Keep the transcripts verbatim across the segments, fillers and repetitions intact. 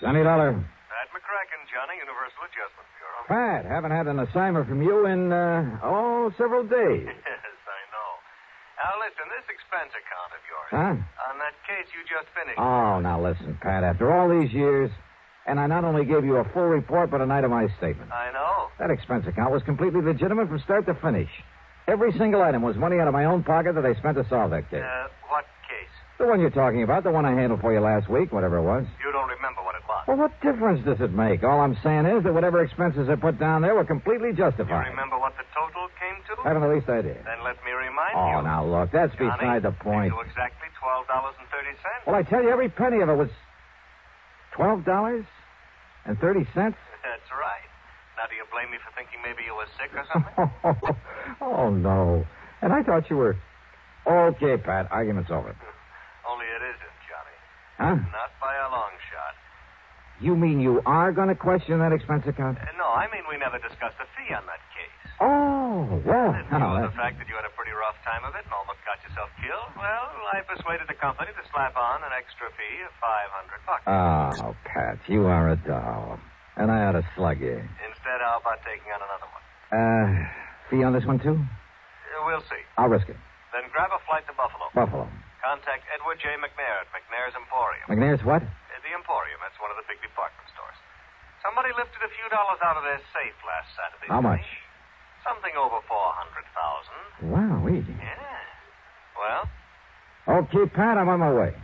Johnny Dollar. Pat McCracken, Johnny, Universal Adjustment Bureau. Pat, haven't had an assignment from you in, uh, oh, several days. Yes, I know. Now, listen, this expense account of yours. Huh? On that case you just finished. Oh, now listen, Pat, after all these years, and I not only gave you a full report, but an itemized statement. I know. That expense account was completely legitimate from start to finish. Every single item was money out of my own pocket that I spent to solve that case. Uh, what case? The one you're talking about, the one I handled for you last week, whatever it was. You don't remember what it was. Well, what difference does it make? All I'm saying is that whatever expenses I put down there were completely You justified. remember what the total came to? I haven't the least idea. Then let me remind Oh, you. now, look, that's Johnny, beside the point. They do exactly twelve dollars and thirty cents. Well, I tell you, every penny of it was twelve dollars and thirty cents? That's right. Now, do you blame me for thinking maybe you were sick or something? Oh, no. And I thought you were... Okay, Pat, argument's over. Only it isn't, Johnny. Huh? Not by a long shot. You mean you are going to question that expense account? Uh, no, I mean we never discussed the fee on that case. Oh, well... In view of the fact that you had a pretty rough time of it and almost got yourself killed, well, I persuaded the company to slap on an extra fee of five hundred bucks. Oh, Pat, you are a doll. And I ought to slug you. Instead, how about taking on another one? Uh, fee on this one, too? Uh, we'll see. I'll risk it. Then grab a flight to Buffalo. Buffalo. Contact Edward J. McNair at McNair's Emporium. McNair's what? Uh, the Emporium. That's one of the big department stores. Somebody lifted a few dollars out of their safe last Saturday. How much? Something over four hundred thousand. Wow, easy. Yeah. Well? Okay, Pat, I'm on my way.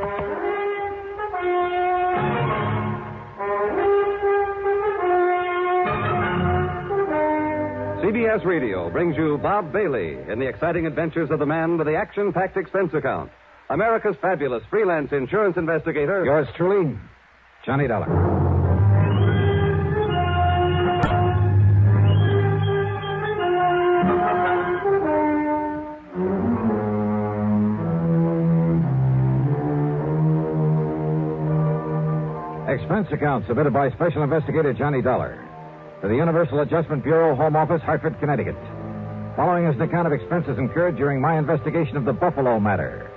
C B S Radio brings you Bob Bailey in the exciting adventures of the man with the action-packed expense account. America's fabulous freelance insurance investigator. Yours truly, Johnny Dollar. Expense account submitted by Special Investigator Johnny Dollar to the Universal Adjustment Bureau, Home Office, Hartford, Connecticut. Following is an account of expenses incurred during my investigation of the Buffalo matter.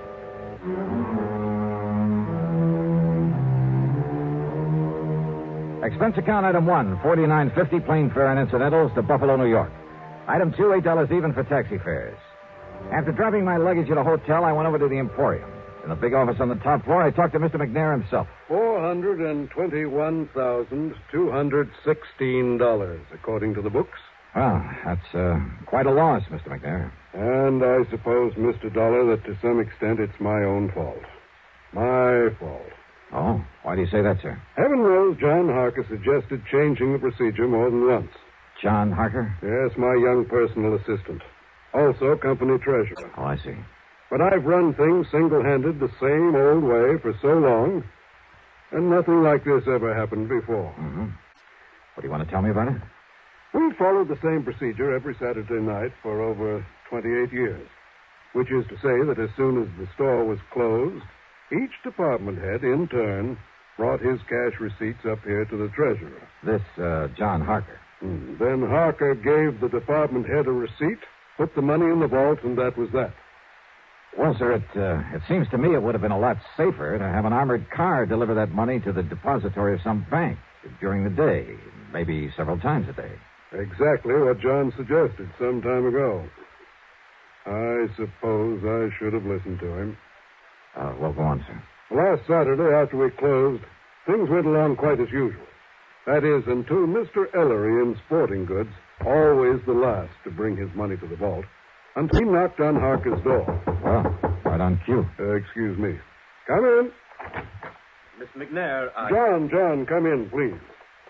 Expense account item one, forty-nine fifty, plane fare and incidentals to Buffalo, New York. Item two, eight dollars even for taxi fares. After dropping my luggage at a hotel, I went over to the Emporium. In the big office on the top floor, I talked to Mister McNair himself. Four hundred and twenty-one thousand two hundred sixteen dollars, according to the books. Well, that's uh, quite a loss, Mister McNair. And I suppose, Mister Dollar, that to some extent it's my own fault. My fault. Oh, why do you say that, sir? Heaven knows John Harker suggested changing the procedure more than once. John Harker? Yes, my young personal assistant. Also company treasurer. Oh, I see. But I've run things single-handed the same old way for so long, and nothing like this ever happened before. Mm-hmm. What do you want to tell me about it? We've followed the same procedure every Saturday night for over twenty-eight years, which is to say that as soon as the store was closed, each department head, in turn, brought his cash receipts up here to the treasurer. This, uh, John Harker. Mm. Then Harker gave the department head a receipt, put the money in the vault, and that was that. Well, sir, it, uh, it seems to me it would have been a lot safer to have an armored car deliver that money to the depository of some bank during the day, maybe several times a day. Exactly what John suggested some time ago. I suppose I should have listened to him. Uh, well, go on, sir. Last Saturday, after we closed, things went along quite as usual. That is, until Mister Ellery in Sporting Goods, always the last to bring his money to the vault, until he knocked on Harker's door. Well, right on cue. Uh, excuse me. Come in. Mister McNair, I... John, John, come in, please.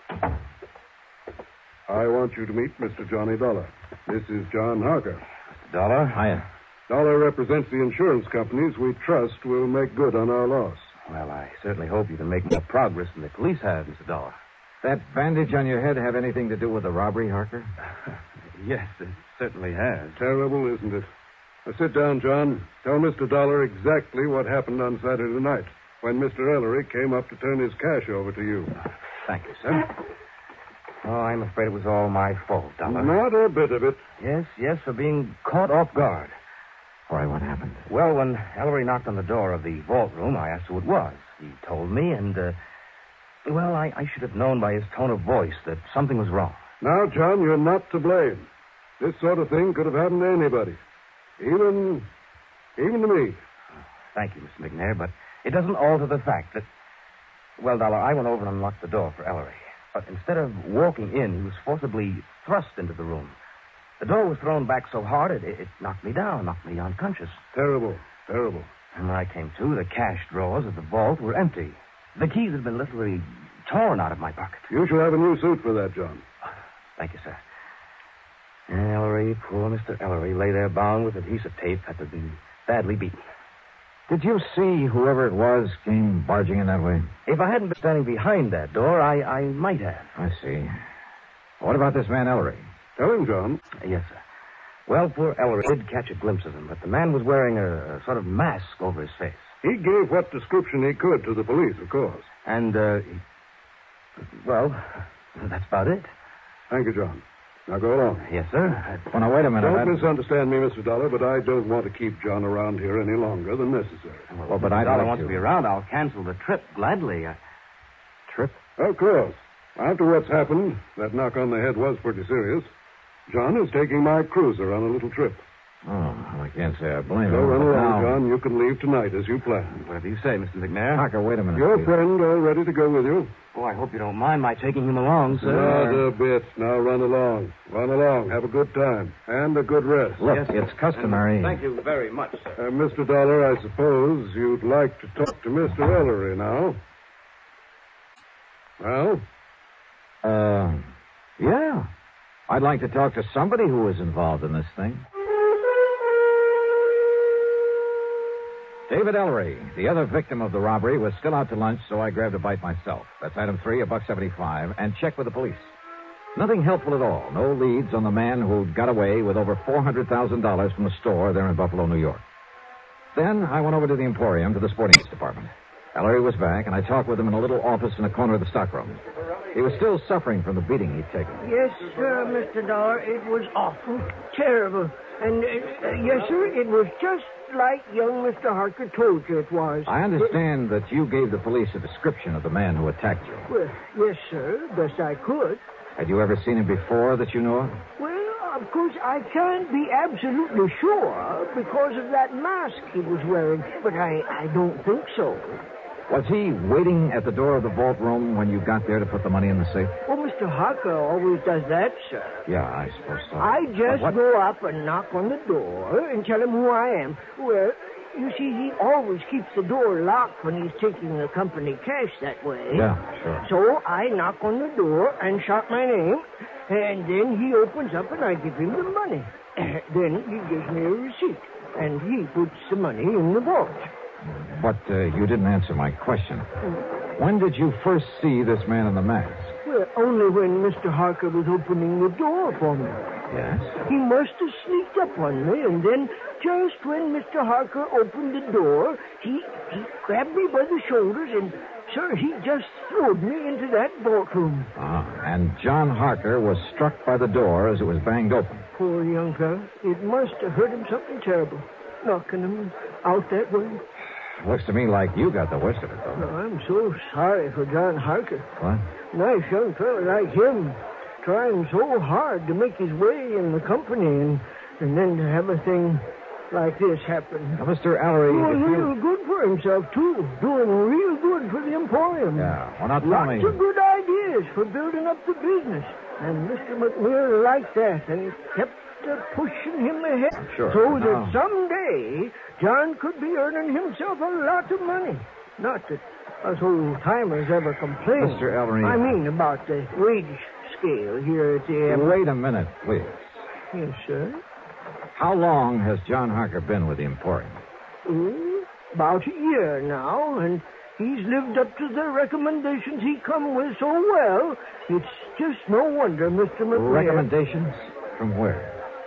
I want you to meet Mister Johnny Dollar. This is John Harker. Mister Dollar? Hiya. Dollar represents the insurance companies we trust will make good on our loss. Well, I certainly hope you can make more progress than the police have, Mister Dollar. That bandage on your head have anything to do with the robbery, Harker? Yes, it certainly has. Terrible, isn't it? Now, sit down, John. Tell Mister Dollar exactly what happened on Saturday night when Mister Ellery came up to turn his cash over to you. Thank you, sir. Oh, I'm afraid it was all my fault, Dollar. Not a bit of it. Yes, yes, for being caught off guard. Why, what happened? Well, when Ellery knocked on the door of the vault room, I asked who it was. He told me, and, uh, Well, I, I should have known by his tone of voice that something was wrong. Now, John, you're not to blame. This sort of thing could have happened to anybody. Even, even to me. Thank you, Mister McNair, but it doesn't alter the fact that... Well, Dollar, I went over and unlocked the door for Ellery. But instead of walking in, he was forcibly thrust into the room. The door was thrown back so hard, it, it knocked me down, knocked me unconscious. Terrible, terrible. And when I came to, the cash drawers of the vault were empty. The keys had been literally torn out of my pocket. You shall have a new suit for that, John. Thank you, sir. Ellery, poor Mister Ellery, lay there bound with adhesive tape after being badly beaten. Did you see whoever it was came barging in that way? If I hadn't been standing behind that door, I, I might have. I see. What about this man, Ellery? Tell him, John. Yes, sir. Well, poor Ellery did catch a glimpse of him, but the man was wearing a, a sort of mask over his face. He gave what description he could to the police, of course. And, uh, he... well, that's about it. Thank you, John. Now go along. Yes, sir. Well, now, wait a minute. Don't I'd... misunderstand me, Mister Dollar, but I don't want to keep John around here any longer than necessary. Well, well but I Dollar don't wants to be around. I'll cancel the trip gladly. I... Trip? Of course. After what's happened, that knock on the head was pretty serious. John is taking my cruiser on a little trip. Oh, well, I can't say I blame So him. run but along, now... John. You can leave tonight as you planned. Whatever you say, Mister McNair. Harker, wait a minute. Your please. friend all ready to go with you? Oh, I hope you don't mind my taking him along, sir. Not a bit. Now run along. Run along. Have a good time. And a good rest. Look, Yes, it's customary. And thank you very much, sir. Uh, Mister Dollar, I suppose you'd like to talk to Mister Ellery now. Well? Uh, yeah. I'd like to talk to somebody who was involved in this thing. David Ellery, the other victim of the robbery, was still out to lunch, so I grabbed a bite myself. That's item three, a buck seventy-five, and checked with the police. Nothing helpful at all. No leads on the man who got away with over four hundred thousand dollars from the store there in Buffalo, New York. Then I went over to the Emporium to the sporting goods department. Ellery was back, and I talked with him in a little office in a corner of the stockroom. He was still suffering from the beating he'd taken. Yes, sir, Mister Dollar. It was awful, terrible. And, uh, yes, sir, it was just like young Mister Harker told you it was. I understand that you gave the police a description of the man who attacked you. Well, yes, sir, best I could. Had you ever seen him before that you know of? Well, of course, I can't be absolutely sure because of that mask he was wearing, but I, I don't think so. Was he waiting at the door of the vault room when you got there to put the money in the safe? Oh, Mister Harker always does that, sir. Yeah, I suppose so. I just But what- go up and knock on the door and tell him who I am. Well, you see, he always keeps the door locked when he's taking the company cash that way. Yeah, sure. So I knock on the door and shout my name, and then he opens up and I give him the money. Then he gives me a receipt, and he puts the money in the vault. But uh, you didn't answer my question. When did you first see this man in the mask? Well, only when Mister Harker was opening the door for me. Yes? He must have sneaked up on me, and then just when Mister Harker opened the door, he, he grabbed me by the shoulders, and, sir, he just throwed me into that vault room. Ah, and John Harker was struck by the door as it was banged open. Poor young fellow. It must have hurt him something terrible, knocking him out that way. Looks to me like you got the worst of it, though. Oh, I'm so sorry for John Harker. What? Nice young fellow like him, trying so hard to make his way in the company, and, and then to have a thing like this happen. Now, Mister Ellery, Doing if real you... good for himself, too. Doing real good for the Emporium. Yeah, well, now tell Lots me... of good ideas for building up the business. And Mister McNear liked that, and kept uh, pushing him ahead. Sure, So but that now- someday John could be earning himself a lot of money. Not that us old-timers ever complain. Mister Ellery... I mean about the wage scale here at the... Um, Wait a minute, please. Yes, sir. How long has John Harker been with the Emporium? Oh, about a year now, and he's lived up to the recommendations he come with so well. It's just no wonder, Mister McNair. Recommendations? From where?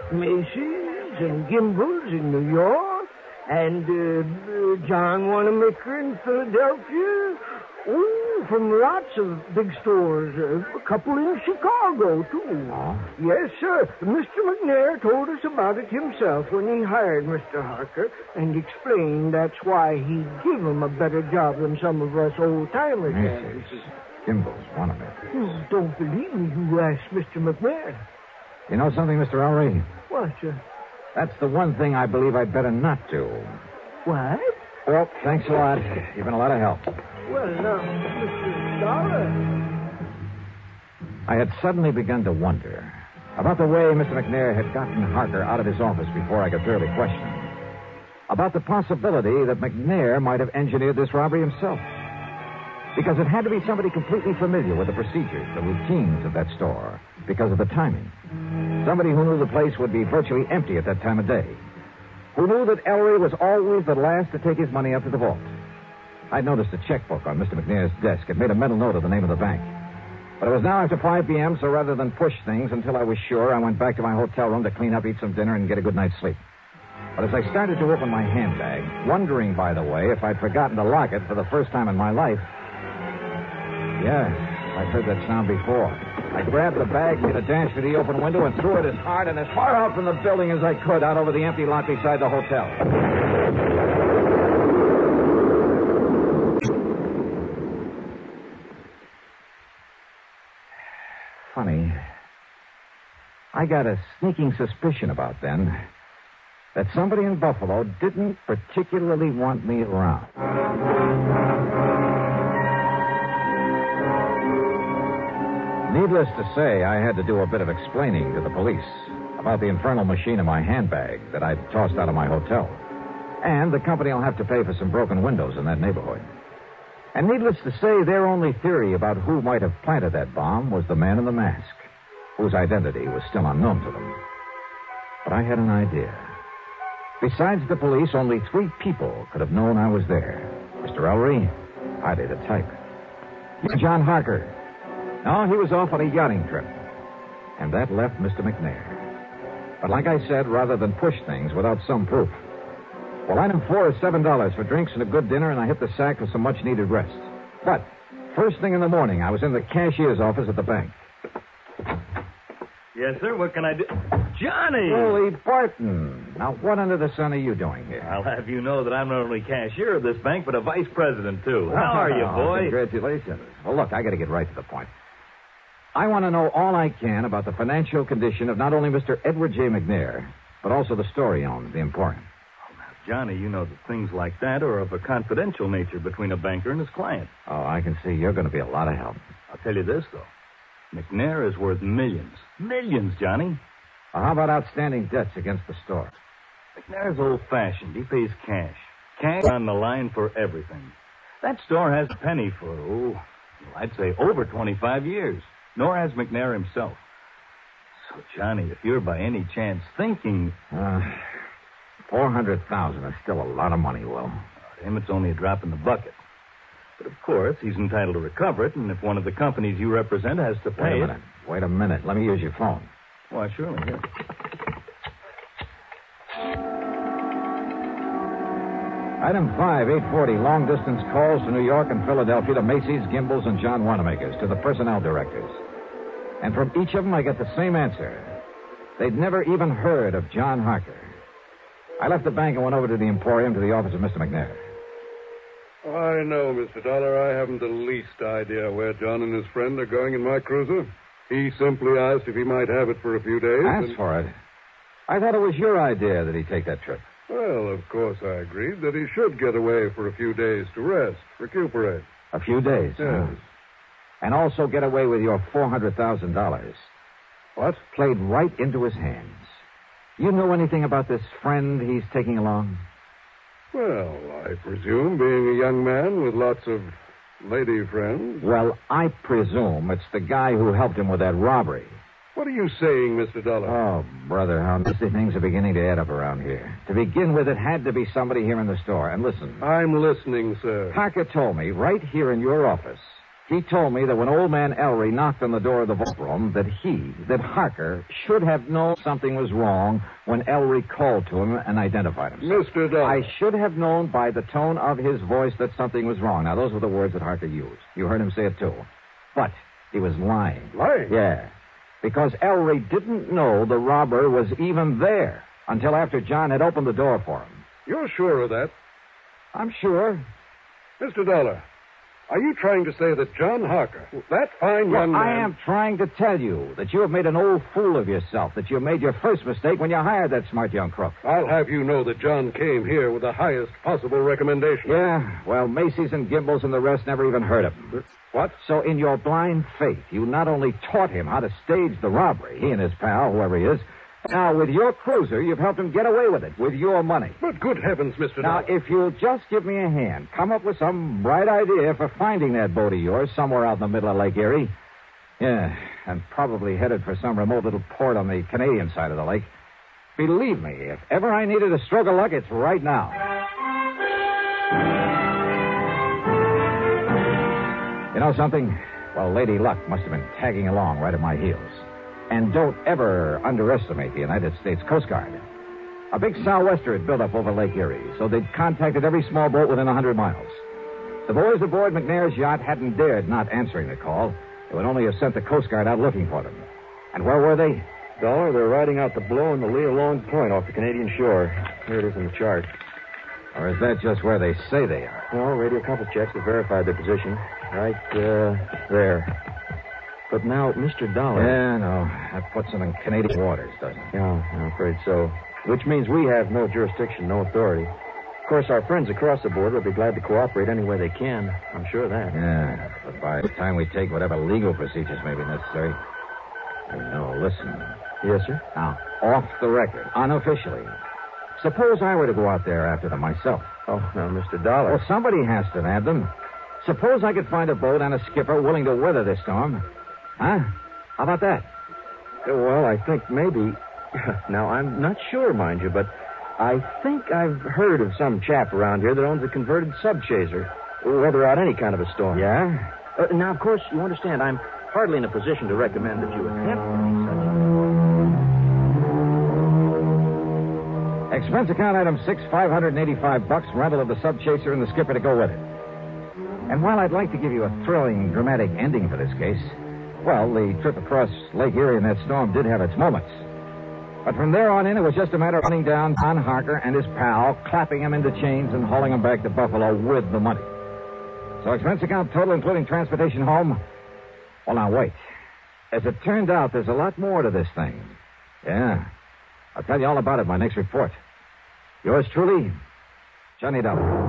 Macy's and Gimbel's in New York, and uh, uh, John Wanamaker in Philadelphia. Oh, from lots of big stores. Uh, a couple in Chicago, too. Oh? Yes, sir. Mister McNair told us about it himself when he hired Mister Harker and explained that's why he'd give him a better job than some of us old-timers Macy's. had. Gimbels, Wanamaker. You don't believe me, you asked Mister McNair. You know something, Mister Ellery? What, sir? That's the one thing I believe I'd better not do. What? Well, thanks a lot. You've been a lot of help. Well, now, Mister Dollar. I had suddenly begun to wonder about the way Mister McNair had gotten Harker out of his office before I could fairly question him. About the possibility that McNair might have engineered this robbery himself. Because it had to be somebody completely familiar with the procedures, the routines of that store, because of the timing. Somebody who knew the place would be virtually empty at that time of day. Who knew that Ellery was always the last to take his money up to the vault. I'd noticed a checkbook on Mister McNair's desk. It made a mental note of the name of the bank. But it was now after five p.m., so rather than push things until I was sure, I went back to my hotel room to clean up, eat some dinner, and get a good night's sleep. But as I started to open my handbag, wondering, by the way, if I'd forgotten to lock it for the first time in my life. Yeah, I'd heard that sound before. I grabbed the bag, made a dash for the open window, and threw it as hard and as far out from the building as I could out over the empty lot beside the hotel. Funny. I got a sneaking suspicion about then that somebody in Buffalo didn't particularly want me around. Needless to say, I had to do a bit of explaining to the police about the infernal machine in my handbag that I'd tossed out of my hotel. And the company will have to pay for some broken windows in that neighborhood. And needless to say, their only theory about who might have planted that bomb was the man in the mask, whose identity was still unknown to them. But I had an idea. Besides the police, only three people could have known I was there. Mister Ellery, hardly the type. John Harker. No, he was off on a yachting trip. And that left Mister McNair. But like I said, rather than push things without some proof. Well, item four is seven dollars for drinks and a good dinner, and I hit the sack for some much-needed rest. But first thing in the morning, I was in the cashier's office at the bank. Yes, sir. What can I do? Johnny! Holy Barton. Now, what under the sun are you doing here? I'll have you know that I'm not only cashier of this bank, but a vice president, too. How are you, boy? Congratulations. Well, look, I got to get right to the point. I want to know all I can about the financial condition of not only Mister Edward J. McNair, but also the store he owns, the Emporium. Oh, now, Johnny, you know that things like that are of a confidential nature between a banker and his client. Oh, I can see you're going to be a lot of help. I'll tell you this, though. McNair is worth millions. Millions, Johnny. Well, how about outstanding debts against the store? McNair's old-fashioned. He pays cash. Cash on the line for everything. That store has a penny for, oh, I'd say over twenty-five years. Nor has McNair himself. So, Johnny, if you're by any chance thinking... Uh, four hundred thousand dollars is still a lot of money, Will. Uh, to him, it's only a drop in the bucket. But, of course, he's entitled to recover it, and if one of the companies you represent has to pay Wait a it... minute. Wait a minute. Let me use your phone. Why, surely, yeah. Item five, eight forty, long-distance calls to New York and Philadelphia to Macy's, Gimbels, and John Wanamaker's, to the personnel directors. And from each of them, I get the same answer. They'd never even heard of John Harker. I left the bank and went over to the Emporium to the office of Mister McNair. I know, Mister Dollar. I haven't the least idea where John and his friend are going in my cruiser. He simply asked if he might have it for a few days. Asked and... for it? I thought it was your idea that he take that trip. Well, of course I agreed that he should get away for a few days to rest, recuperate. A few days? Yes. Huh? And also get away with your four hundred thousand dollars. What? Played right into his hands. You know anything about this friend he's taking along? Well, I presume, being a young man with lots of lady friends. Well, I presume it's the guy who helped him with that robbery. What are you saying, Mister Dollar? Oh, brother, how nasty things are beginning to add up around here. To begin with, it had to be somebody here in the store. And listen. I'm listening, sir. Harker told me, right here in your office, he told me that when old man Ellery knocked on the door of the vault room, that he, that Harker, should have known something was wrong when Ellery called to him and identified himself. Mister Dollar. I should have known by the tone of his voice that something was wrong. Now, those were the words that Harker used. You heard him say it, too. But he was lying. Lying? Yeah. Because Ellery didn't know the robber was even there until after John had opened the door for him. You're sure of that? I'm sure. Mister Dollar, Are you trying to say that John Harker, that fine young Well, man... I am trying to tell you that you have made an old fool of yourself, that you made your first mistake when you hired that smart young crook. I'll have you know that John came here with the highest possible recommendation. Yeah, well, Macy's and Gimbel's and the rest never even heard of him. What? So in your blind faith, you not only taught him how to stage the robbery, he and his pal, whoever he is, now with your cruiser, you've helped him get away with it, with your money. But good heavens, Mister Now, Dollar. if you'll just give me a hand, come up with some bright idea for finding that boat of yours somewhere out in the middle of Lake Erie. Yeah, and probably headed for some remote little port on the Canadian side of the lake. Believe me, if ever I needed a stroke of luck, it's right now. You know something? Well, Lady Luck must have been tagging along right at my heels. And don't ever underestimate the United States Coast Guard. A big sou'wester had built up over Lake Erie, so they'd contacted every small boat within a hundred miles. The boys aboard McNair's yacht hadn't dared not answering the call. They would only have sent the Coast Guard out looking for them. And where were they? Dollar, they're riding out the blow in the lee of Long Point off the Canadian shore. Here it is in the chart. Or is that just where they say they are? Well, radio compass checks have verified their position. Right, uh, there. But now, Mister Dollar... Yeah, no. That puts them in Canadian waters, doesn't it? Yeah, I'm afraid so. Which means we have no jurisdiction, no authority. Of course, our friends across the border will be glad to cooperate any way they can. I'm sure of that. Yeah, but by the time we take whatever legal procedures may be necessary... No, listen. Yes, sir? Now, off the record, unofficially. Suppose I were to go out there after them myself. Oh, now, Mister Dollar... Well, somebody has to nab them. Suppose I could find a boat and a skipper willing to weather this storm. Huh? How about that? Well, I think maybe... Now, I'm not sure, mind you, but I think I've heard of some chap around here that owns a converted subchaser. Weather out any kind of a storm. Yeah? Uh, now, of course, you understand, I'm hardly in a position to recommend that you attempt any such... Expense account item six, five hundred eighty-five bucks, rental of the subchaser and the skipper to go with it. And while I'd like to give you a thrilling, dramatic ending for this case... Well, the trip across Lake Erie in that storm did have its moments. But from there on in, it was just a matter of hunting down John Harker and his pal, clapping him into chains, and hauling him back to Buffalo with the money. So expense account total, including transportation home? Well, now, wait. As it turned out, there's a lot more to this thing. Yeah. I'll tell you all about it in my next report. Yours truly, Johnny Dollar.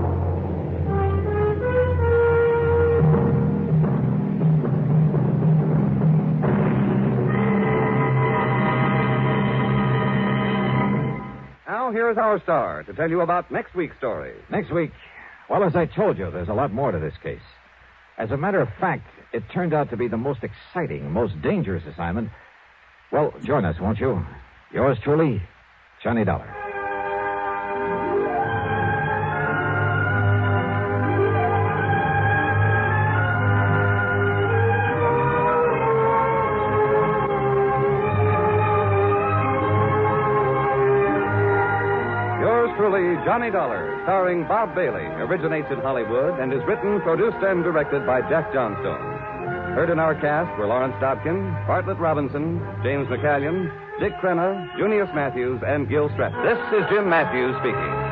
Here's our star to tell you about next week's story. Next week, well, as I told you, there's a lot more to this case. As a matter of fact, it turned out to be the most exciting, most dangerous assignment. Well, join us, won't you? Yours truly, Johnny Dollar. Johnny Dollar, starring Bob Bailey, originates in Hollywood and is written, produced, and directed by Jack Johnstone. Heard in our cast were Lawrence Dobkin, Bartlett Robinson, James McCallion, Dick Crenna, Junius Matthews, and Gil Stratton. This is Jim Matthews speaking.